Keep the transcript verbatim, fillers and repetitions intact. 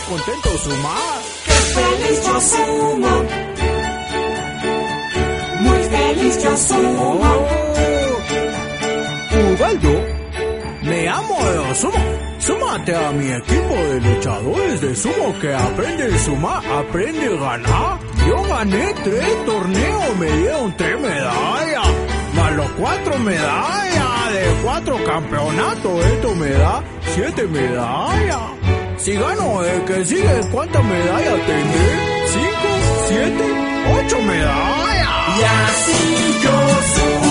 contento sumar. ¡Qué feliz yo sumo! Muy feliz yo sumo. Oh, Ubaldo, me amo de sumo. Súmate a mi equipo de luchadores de sumo que aprende a sumar, aprende a ganar. Yo gané tres torneos, me dieron tres medallas, más los cuatro medallas de cuatro campeonatos. Esto me da siete medallas. Si gano el que sigue, ¿cuántas medallas tendré? Cinco, siete, ocho medallas. Y así yo sumo.